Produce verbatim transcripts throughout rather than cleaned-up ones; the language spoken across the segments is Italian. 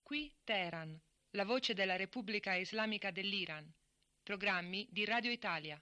Qui Teheran, la voce della Repubblica Islamica dell'Iran. Programmi di Radio Italia.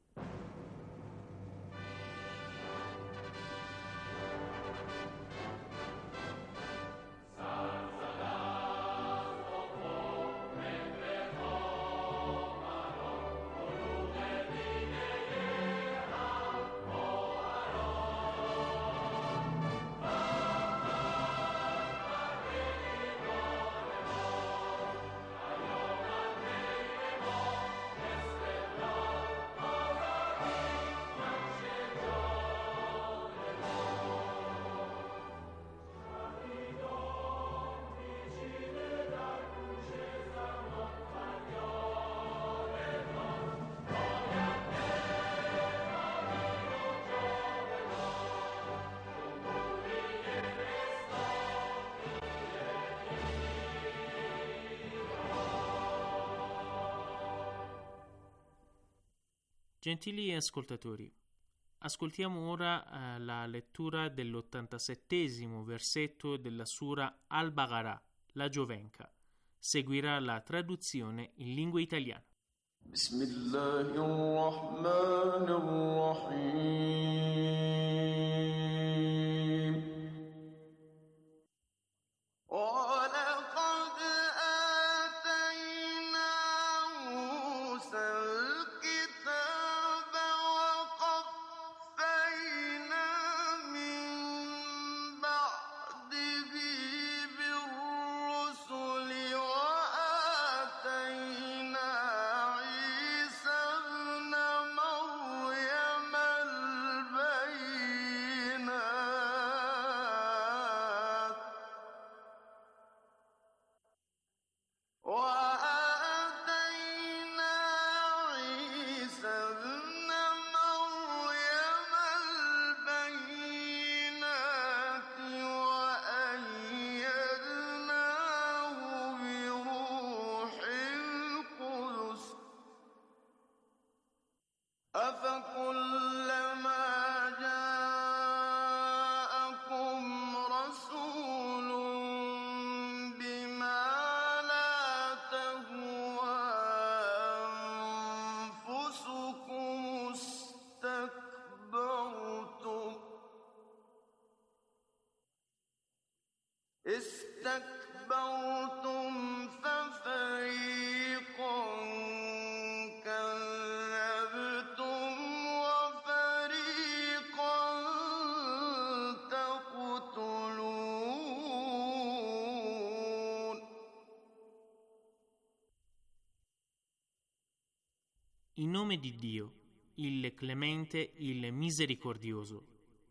Gentili ascoltatori, ascoltiamo ora eh, la lettura dell'ottantasettesimo versetto della Sura Al-Baqarah, la Giovenca. Seguirà la traduzione in lingua italiana. Bismillahirrahmanirrahim. استكبرتم ففريقا كذبتم وفريقا تقتلون. In nome di Dio, il Clemente, il Misericordioso.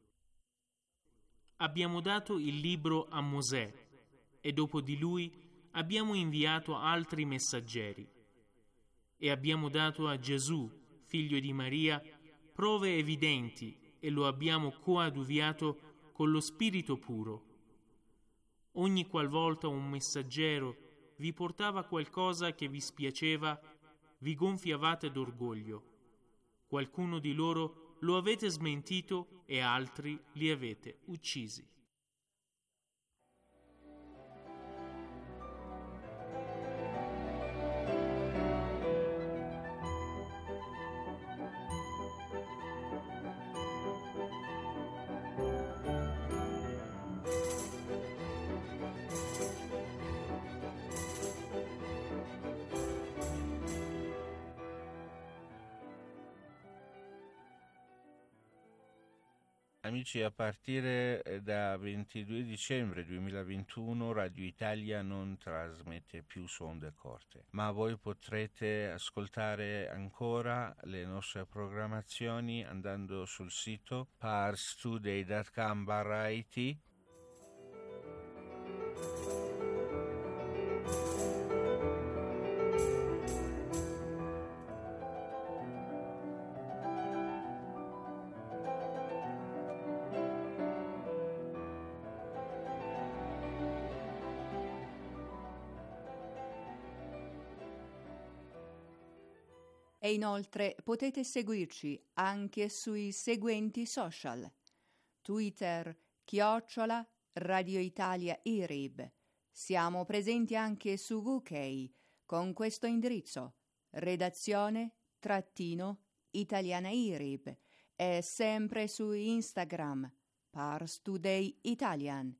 Abbiamo dato il libro a Mosè e dopo di lui abbiamo inviato altri messaggeri e abbiamo dato a Gesù, figlio di Maria, prove evidenti e lo abbiamo coadiuviato con lo Spirito puro. Ogni qualvolta un messaggero vi portava qualcosa che vi spiaceva, vi gonfiavate d'orgoglio. Qualcuno di loro lo avete smentito e altri li avete uccisi. Amici, a partire da ventidue dicembre duemilaventuno Radio Italia non trasmette più su onde corte, ma voi potrete ascoltare ancora le nostre programmazioni andando sul sito parstoday punto com barra it. E inoltre potete seguirci anche sui seguenti social: Twitter, chiocciola Radio Italia I R I B, Siamo presenti anche su U K con questo indirizzo: redazione trattino italiana I R I B, e sempre su Instagram Pars Today Italian.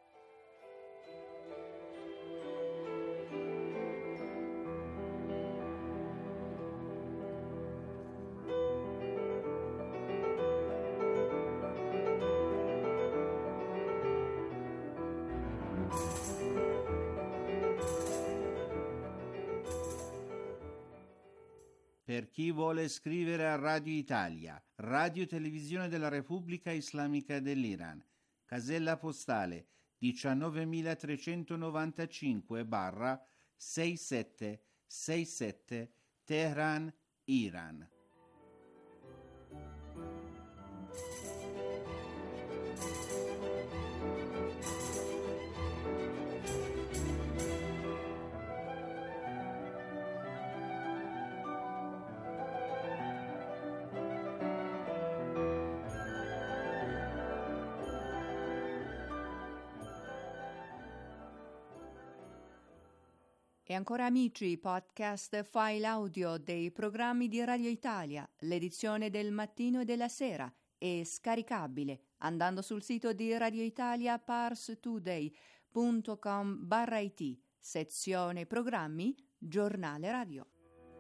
Per chi vuole scrivere a Radio Italia, Radio Televisione della Repubblica Islamica dell'Iran, casella postale diciannovemilatrecentonovantacinque sessantasette Teheran, Iran. E ancora amici, podcast file audio dei programmi di Radio Italia, l'edizione del mattino e della sera, è scaricabile andando sul sito di Radio Italia parstoday punto com barra it, sezione programmi, giornale radio.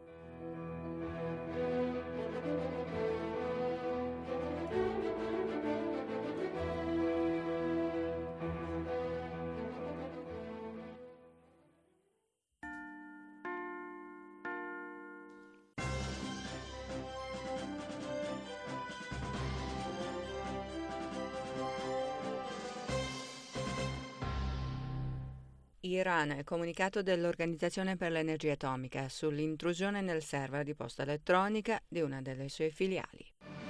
Iran, comunicato dell'Organizzazione per l'Energia Atomica sull'intrusione nel server di posta elettronica di una delle sue filiali.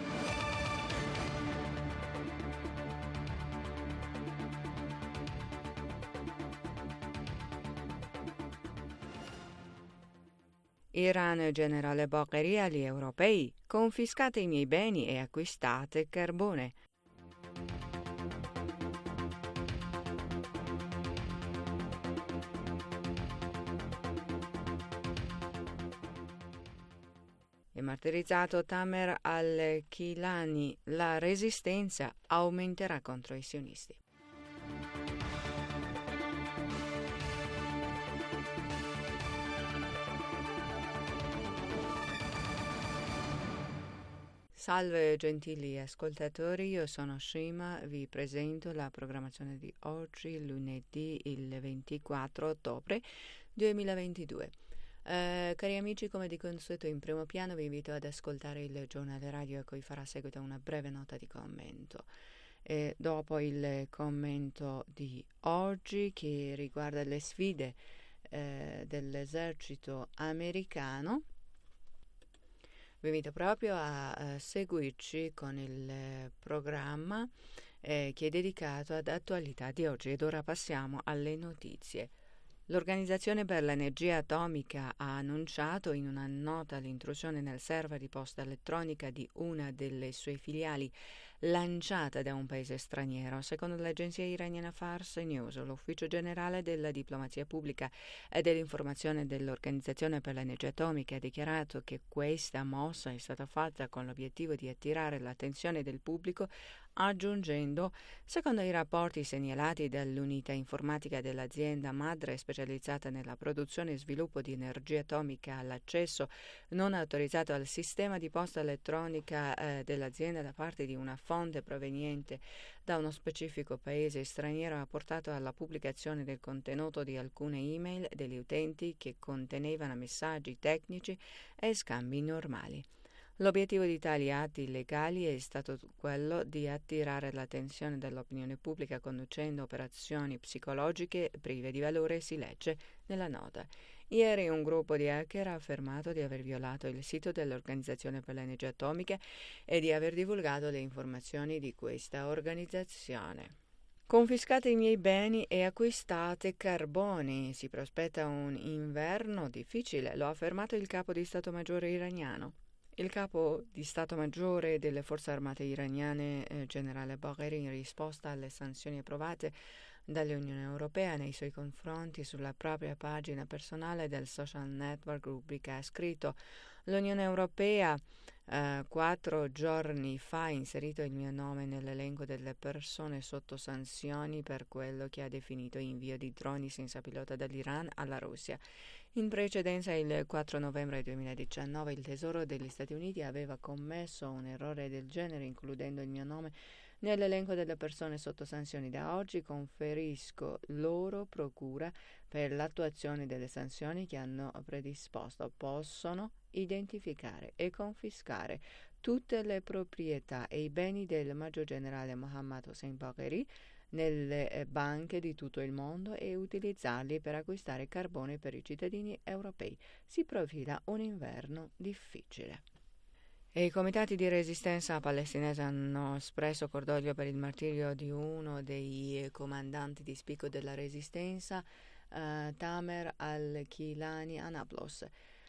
Iran, generale Bagheri agli europei: confiscate i miei beni e acquistate carbone. È martirizzato Tamer al-Kilani, la resistenza aumenterà contro i sionisti. Salve gentili ascoltatori, io sono Shima, vi presento la programmazione di oggi, lunedì il ventiquattro ottobre duemilaventidue. Uh, cari amici, come di consueto in primo piano vi invito ad ascoltare il giornale radio a cui farà seguito una breve nota di commento. E dopo il commento di oggi, che riguarda le sfide eh, dell'esercito americano, vi invito proprio a, a seguirci con il eh, programma eh, che è dedicato ad attualità di oggi. Ed ora passiamo alle notizie. L'Organizzazione per l'Energia Atomica ha annunciato in una nota l'intrusione nel server di posta elettronica di una delle sue filiali lanciata da un paese straniero. Secondo l'agenzia iraniana Fars News, l'ufficio generale della diplomazia pubblica e dell'informazione dell'Organizzazione per l'Energia Atomica ha dichiarato che questa mossa è stata fatta con l'obiettivo di attirare l'attenzione del pubblico, aggiungendo: secondo i rapporti segnalati dall'unità informatica dell'azienda madre specializzata nella produzione e sviluppo di energia atomica, l'accesso non autorizzato al sistema di posta elettronica eh, dell'azienda da parte di una fonte proveniente da uno specifico paese straniero ha portato alla pubblicazione del contenuto di alcune email degli utenti che contenevano messaggi tecnici e scambi normali. L'obiettivo di tali atti illegali è stato quello di attirare l'attenzione dell'opinione pubblica conducendo operazioni psicologiche prive di valore, si legge nella nota. Ieri un gruppo di hacker ha affermato di aver violato il sito dell'Organizzazione per l'Energia Atomica e di aver divulgato le informazioni di questa organizzazione. Confiscate i miei beni e acquistate carbone. Si prospetta un inverno difficile, lo ha affermato il capo di Stato Maggiore iraniano. Il capo di Stato Maggiore delle Forze Armate iraniane, eh, generale Bagheri, in risposta alle sanzioni approvate dall'Unione Europea nei suoi confronti. Sulla propria pagina personale del social network Rubrica ha scritto: l'Unione Europea eh, quattro giorni fa ha inserito il mio nome nell'elenco delle persone sotto sanzioni per quello che ha definito invio di droni senza pilota dall'Iran alla Russia. In precedenza, il quattro novembre duemiladiciannove, il Tesoro degli Stati Uniti aveva commesso un errore del genere, includendo il mio nome nell'elenco delle persone sotto sanzioni. Da oggi conferisco loro procura per l'attuazione delle sanzioni che hanno predisposto. Possono identificare e confiscare tutte le proprietà e i beni del Maggior Generale Mohammad Hossein Bagheri nelle banche di tutto il mondo e utilizzarli per acquistare carbone per i cittadini europei. Si profila un inverno difficile. E i comitati di resistenza palestinese hanno espresso cordoglio per il martirio di uno dei comandanti di spicco della resistenza, eh, Tamer al-Kilani a Nablus.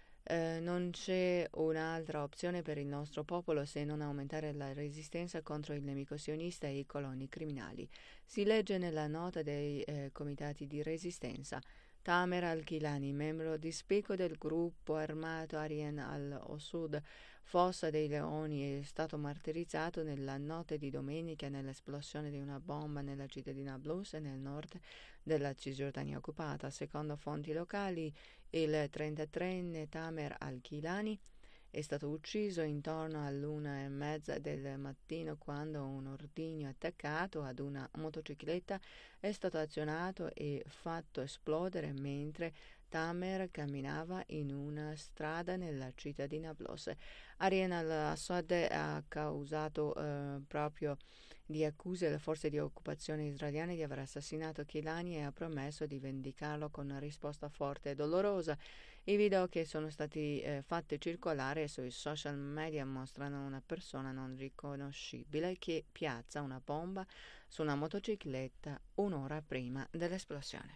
Eh, non c'è un'altra opzione per il nostro popolo se non aumentare la resistenza contro il nemico sionista e i coloni criminali. Si legge nella nota dei eh, comitati di resistenza. Tamer al-Kilani, membro di spicco del gruppo armato Aryan al-Osud, Fossa dei Leoni, è stato martirizzato nella notte di domenica nell'esplosione di una bomba nella città di Nablus e nel nord della Cisgiordania occupata. Secondo fonti locali, il trentatreenne Tamer al-Kilani è stato ucciso intorno all'una e mezza del mattino quando un ordigno attaccato ad una motocicletta è stato azionato e fatto esplodere mentre Tamer camminava in una strada nella città di Nablus. Aryan al-Assad ha accusato eh, proprio di accuse alle forze di occupazione israeliane di aver assassinato Kilani e ha promesso di vendicarlo con una risposta forte e dolorosa. I video che sono stati eh, fatti circolare sui social media mostrano una persona non riconoscibile che piazza una bomba su una motocicletta un'ora prima dell'esplosione.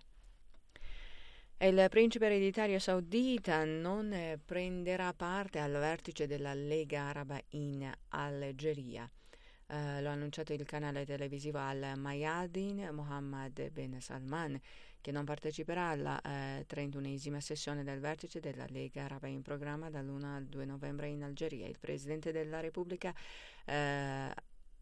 Il principe ereditario saudita non eh, prenderà parte al vertice della Lega Araba in Algeria. Uh, lo ha annunciato il canale televisivo Al Mayadin Mohammed bin Salman, che non parteciperà alla uh, trentunesima sessione del vertice della Lega Araba in programma dall'primo al due novembre in Algeria. Il presidente della Repubblica uh,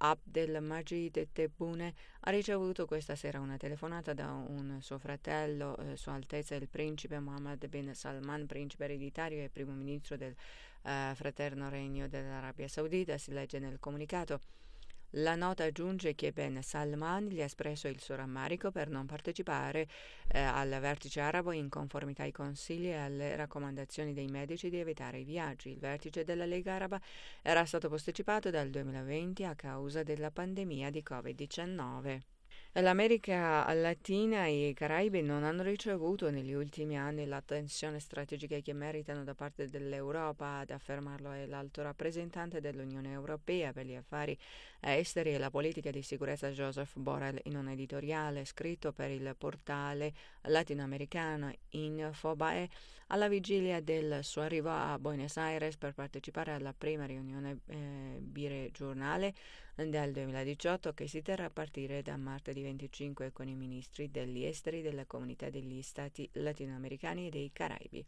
Abdelmajid Tebboune ha ricevuto questa sera una telefonata da un suo fratello, eh, Sua Altezza il Principe Mohammed bin Salman, principe ereditario e primo ministro del eh, Fraterno Regno dell'Arabia Saudita. Si legge nel comunicato. La nota aggiunge che Ben Salman gli ha espresso il suo rammarico per non partecipare eh, al vertice arabo in conformità ai consigli e alle raccomandazioni dei medici di evitare i viaggi. Il vertice della Lega Araba era stato posticipato dal duemilaventi a causa della pandemia di covid diciannove. L'America Latina e i Caraibi non hanno ricevuto negli ultimi anni l'attenzione strategica che meritano da parte dell'Europa. Ad affermarlo è l'alto rappresentante dell'Unione Europea per gli affari esteri e la politica di sicurezza Joseph Borrell in un editoriale scritto per il portale latinoamericano Infobae alla vigilia del suo arrivo a Buenos Aires per partecipare alla prima riunione eh, biregionale del duemiladiciotto che si terrà a partire da martedì venticinque con i ministri degli esteri della comunità degli stati latinoamericani e dei Caraibi.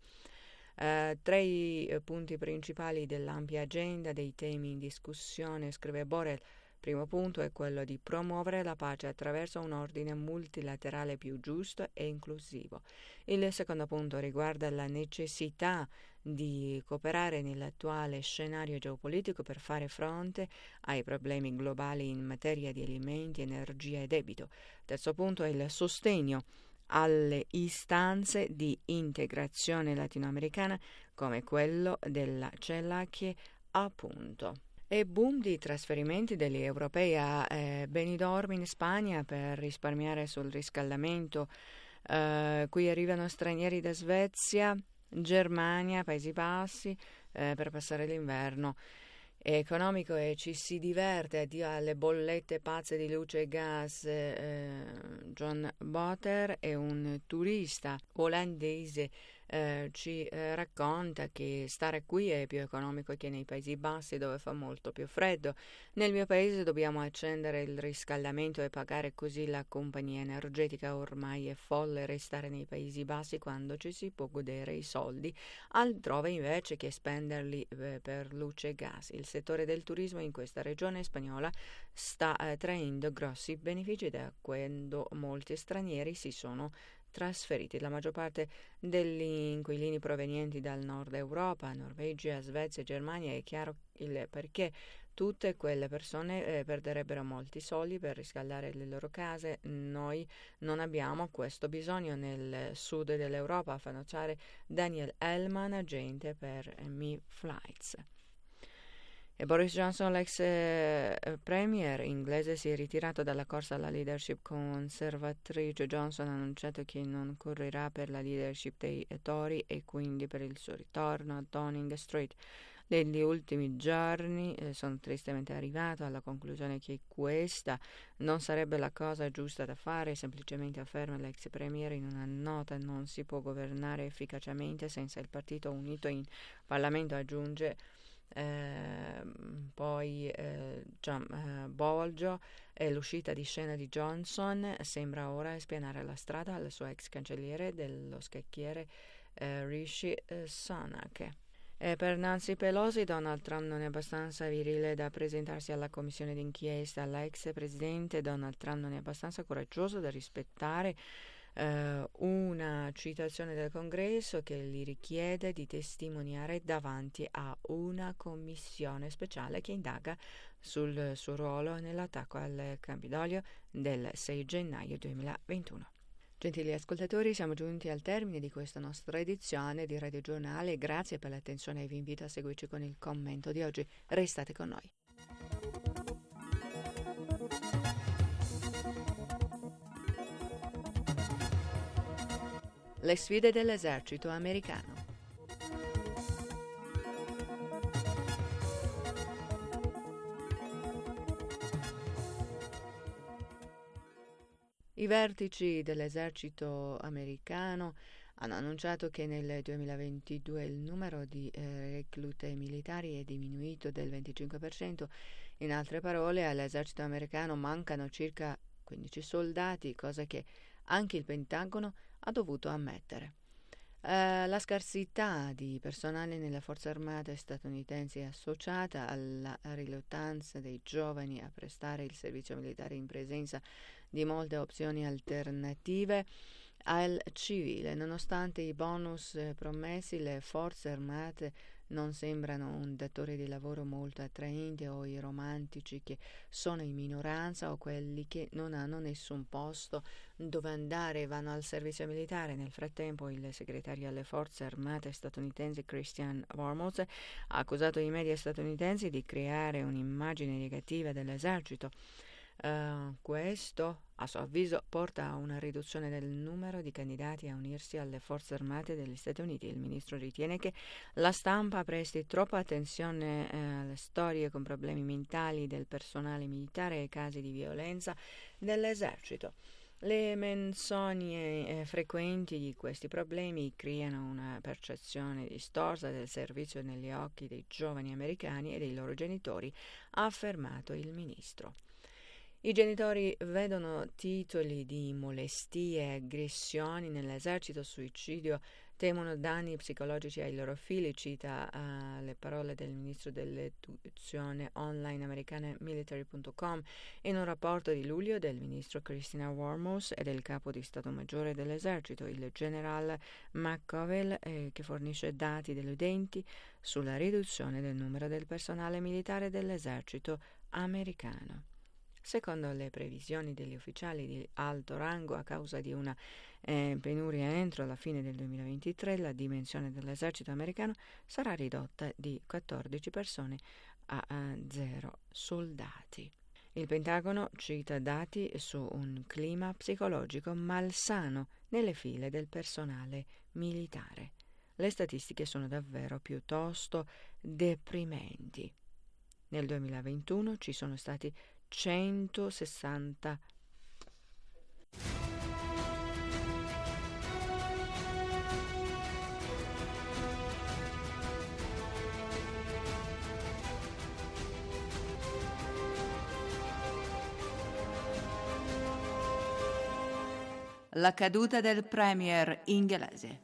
Uh, tra i uh, punti principali dell'ampia agenda dei temi in discussione, scrive Borrell, primo punto è quello di promuovere la pace attraverso un ordine multilaterale più giusto e inclusivo. Il secondo punto riguarda la necessità di cooperare nell'attuale scenario geopolitico per fare fronte ai problemi globali in materia di alimenti, energia e debito. Terzo punto è il sostegno alle istanze di integrazione latinoamericana come quello della CELAC, appunto. E boom di trasferimenti degli europei a eh, Benidorm in Spagna per risparmiare sul riscaldamento. Eh, qui arrivano stranieri da Svezia, Germania, Paesi Bassi eh, per passare l'inverno. economico e ci si diverte, addio alle bollette pazze di luce e gas. eh, John Botter è un turista olandese, eh, ci eh, racconta che stare qui è più economico che nei Paesi Bassi, dove fa molto più freddo. Nel mio paese dobbiamo accendere il riscaldamento e pagare così la compagnia energetica. Ormai è folle restare nei Paesi Bassi quando ci si può godere i soldi altrove invece che spenderli eh, per luce e gas. Il settore del turismo in questa regione spagnola sta eh, traendo grossi benefici da quando molti stranieri si sono trasferiti. La maggior parte degli inquilini provenienti dal nord Europa, Norvegia, Svezia e Germania. È chiaro il perché tutte quelle persone eh, perderebbero molti soldi per riscaldare le loro case. Noi non abbiamo questo bisogno nel sud dell'Europa, fa notare Daniel Hellman, agente per Mi Flights. E Boris Johnson, l'ex eh, premier inglese, si è ritirato dalla corsa alla leadership conservatrice. Johnson ha annunciato che non correrà per la leadership dei Tory e quindi per il suo ritorno a Downing Street. Negli ultimi giorni eh, sono tristemente arrivato alla conclusione che questa non sarebbe la cosa giusta da fare, semplicemente afferma l'ex premier in una nota. Non si può governare efficacemente senza il partito unito in Parlamento, aggiunge. Eh, poi eh, John eh, Bolgio e l'uscita di scena di Johnson sembra ora spianare la strada al suo ex cancelliere dello scacchiere eh, Rishi eh, Sunak. E per Nancy Pelosi, Donald Trump non è abbastanza virile da presentarsi alla commissione d'inchiesta. L'ex presidente Donald Trump non è abbastanza coraggioso da rispettare Uh, una citazione del Congresso che gli richiede di testimoniare davanti a una commissione speciale che indaga sul suo ruolo nell'attacco al Campidoglio del sei gennaio duemilaventuno. Gentili ascoltatori, siamo giunti al termine di questa nostra edizione di Radio Giornale. Grazie per l'attenzione e vi invito a seguirci con il commento di oggi. Restate con noi. Le sfide dell'esercito americano. I vertici dell'esercito americano hanno annunciato che nel duemilaventidue il numero di eh, reclute militari è diminuito del venticinque per cento. In altre parole, all'esercito americano mancano circa quindici soldati, cosa che anche il Pentagono ha dovuto ammettere. Uh, la scarsità di personale nelle forze armate statunitensi è associata alla riluttanza dei giovani a prestare il servizio militare in presenza di molte opzioni alternative al civile. Nonostante i bonus promessi, le forze armate non sembrano un datore di lavoro molto attraente, o i romantici che sono in minoranza o quelli che non hanno nessun posto dove andare e vanno al servizio militare. Nel frattempo il segretario alle forze armate statunitensi Christian Wormuth ha accusato i media statunitensi di creare un'immagine negativa dell'esercito. Uh, questo, a suo avviso, porta a una riduzione del numero di candidati a unirsi alle forze armate degli Stati Uniti. Il ministro ritiene che la stampa presti troppa attenzione eh, alle storie con problemi mentali del personale militare e casi di violenza dell'esercito. Le menzogne eh, frequenti di questi problemi creano una percezione distorta del servizio negli occhi dei giovani americani e dei loro genitori, ha affermato il ministro. I genitori vedono titoli di molestie e aggressioni nell'esercito, suicidio, temono danni psicologici ai loro figli, cita uh, le parole del ministro dell'istruzione online americana military punto com. In un rapporto di luglio del ministro Christina Wormuth e del capo di Stato Maggiore dell'esercito, il general McCovell, eh, che fornisce dati deludenti sulla riduzione del numero del personale militare dell'esercito americano. Secondo le previsioni degli ufficiali di alto rango, a causa di una eh, penuria entro la fine del duemilaventitré, la dimensione dell'esercito americano sarà ridotta di quattordici persone a, a zero soldati. Il Pentagono cita dati su un clima psicologico malsano nelle file del personale militare. Le statistiche sono davvero piuttosto deprimenti. Nel duemilaventuno ci sono stati centosessanta. La caduta del premier inglese.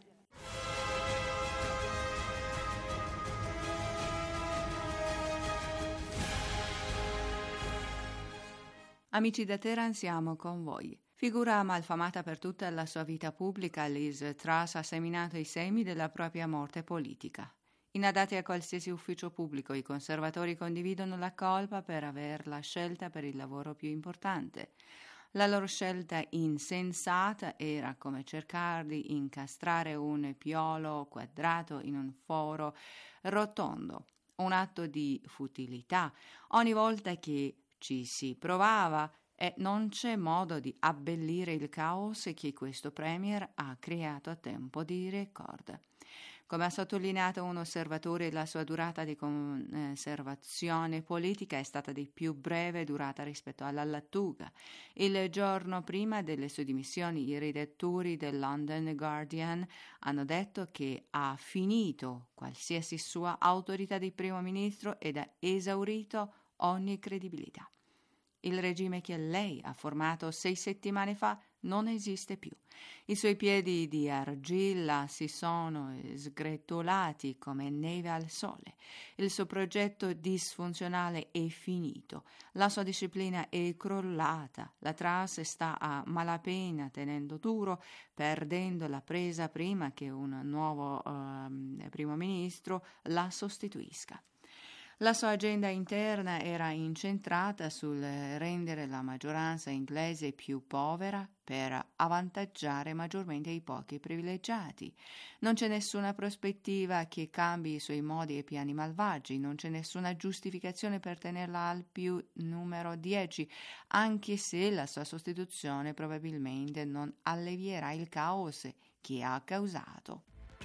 Amici da Teheran, siamo con voi. Figura malfamata per tutta la sua vita pubblica, Liz Truss ha seminato i semi della propria morte politica. Inadatti a qualsiasi ufficio pubblico, i conservatori condividono la colpa per averla scelta per il lavoro più importante. La loro scelta insensata era come cercare di incastrare un piolo quadrato in un foro rotondo, un atto di futilità. Ogni volta che ci si provava e non c'è modo di abbellire il caos che questo premier ha creato a tempo di record. Come ha sottolineato un osservatore, la sua durata di conservazione politica è stata di più breve durata rispetto alla lattuga. Il giorno prima delle sue dimissioni, i redattori del London Guardian hanno detto che ha finito qualsiasi sua autorità di primo ministro ed ha esaurito ogni credibilità. Il regime che lei ha formato sei settimane fa non esiste più. I suoi piedi di argilla si sono sgretolati come neve al sole. Il suo progetto disfunzionale è finito. La sua disciplina è crollata. La Truss sta a malapena tenendo duro, perdendo la presa prima che un nuovo uh, primo ministro la sostituisca. La sua agenda interna era incentrata sul rendere la maggioranza inglese più povera per avvantaggiare maggiormente i pochi privilegiati. Non c'è nessuna prospettiva che cambi i suoi modi e piani malvagi, non c'è nessuna giustificazione per tenerla al più numero dieci, anche se la sua sostituzione probabilmente non allevierà il caos che ha causato.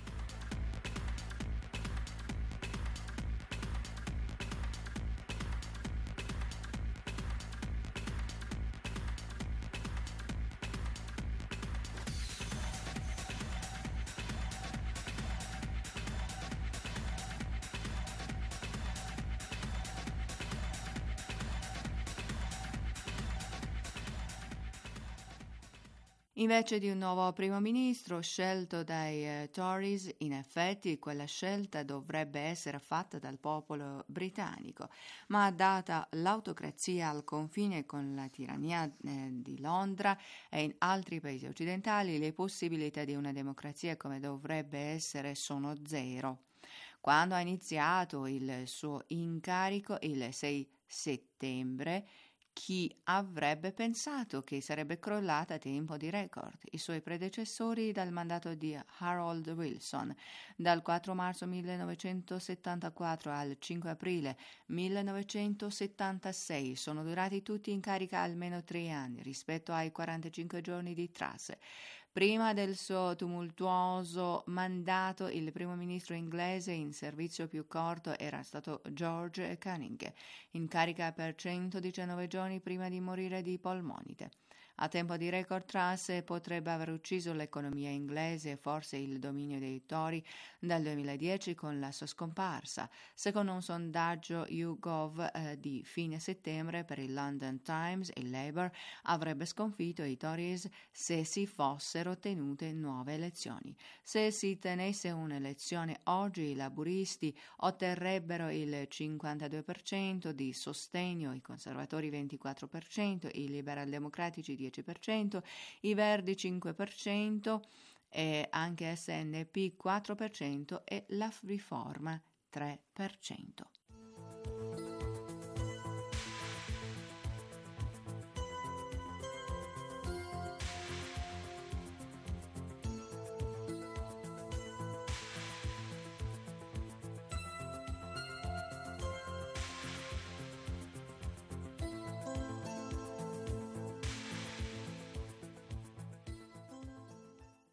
Invece di un nuovo primo ministro scelto dai eh, Tories, in effetti quella scelta dovrebbe essere fatta dal popolo britannico, ma data l'autocrazia al confine con la tirannia eh, di Londra e in altri paesi occidentali, le possibilità di una democrazia come dovrebbe essere sono zero. Quando ha iniziato il suo incarico il sei settembre, chi avrebbe pensato che sarebbe crollata a tempo di record? I suoi predecessori dal mandato di Harold Wilson, dal quattro marzo millenovecentosettantaquattro al cinque aprile millenovecentosettantasei, sono durati tutti in carica almeno tre anni rispetto ai quarantacinque giorni di Truss. Prima del suo tumultuoso mandato, il primo ministro inglese in servizio più corto era stato George Canning, in carica per centodiciannove giorni prima di morire di polmonite. A tempo di record, Truss potrebbe aver ucciso l'economia inglese e forse il dominio dei Tory dal duemiladieci con la sua scomparsa. Secondo un sondaggio YouGov eh, di fine settembre per il London Times, il Labour avrebbe sconfitto i Tories se si fossero tenute nuove elezioni. Se si tenesse un'elezione oggi, i laburisti otterrebbero il cinquantadue per cento di sostegno, i conservatori ventiquattro per cento, i liberal-democratici dieci per cento, i Verdi cinque per cento, e anche S N P quattro per cento e la Riforma tre per cento.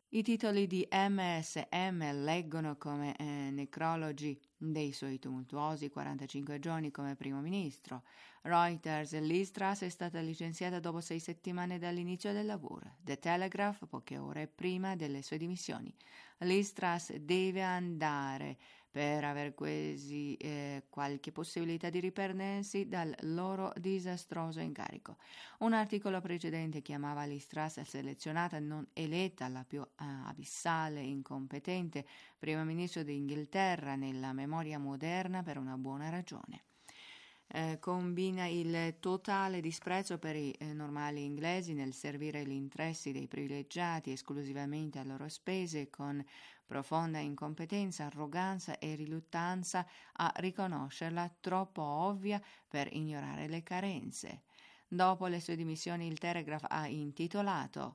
I titoli di M S M leggono come eh, necrologi dei suoi tumultuosi quarantacinque giorni come primo ministro. Reuters: Liz Truss è stata licenziata dopo sei settimane dall'inizio del lavoro. The Telegraph: poche ore prima delle sue dimissioni. Liz Truss deve andare per aver quasi eh, qualche possibilità di riprendersi dal loro disastroso incarico. Un articolo precedente chiamava Liz Truss selezionata, non eletta, la più eh, abissale, incompetente primo ministro d'Inghilterra nella memoria moderna per una buona ragione. Eh, combina il totale disprezzo per i eh, normali inglesi nel servire gli interessi dei privilegiati esclusivamente a loro spese, con profonda incompetenza, arroganza e riluttanza a riconoscerla, troppo ovvia per ignorare le carenze. Dopo le sue dimissioni il Telegraph ha intitolato: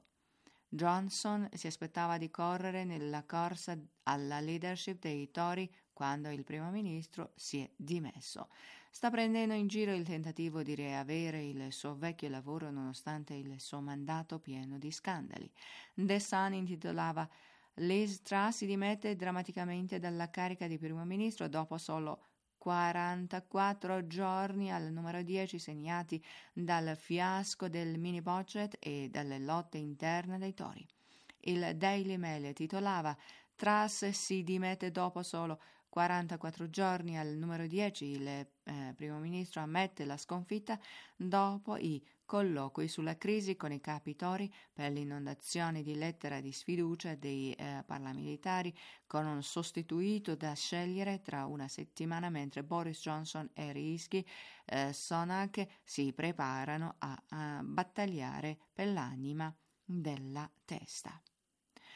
Johnson si aspettava di correre nella corsa alla leadership dei Tory quando il primo ministro si è dimesso. Sta prendendo in giro il tentativo di riavere il suo vecchio lavoro nonostante il suo mandato pieno di scandali. The Sun intitolava: Liz Truss si dimette drammaticamente dalla carica di primo ministro dopo solo quarantaquattro giorni al numero dieci, segnati dal fiasco del mini budget e dalle lotte interne dei Tory. Il Daily Mail titolava: Truss si dimette dopo solo quarantaquattro giorni al numero dieci, il eh, primo ministro ammette la sconfitta dopo i colloqui sulla crisi con i capi Tory per l'inondazione di lettera di sfiducia dei eh, parlamentari, con un sostituito da scegliere tra una settimana, mentre Boris Johnson e Rishi eh, Sunak si preparano a, a battagliare per l'anima della testa.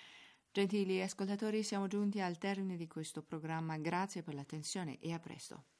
Gentili ascoltatori, siamo giunti al termine di questo programma. Grazie per l'attenzione e a presto.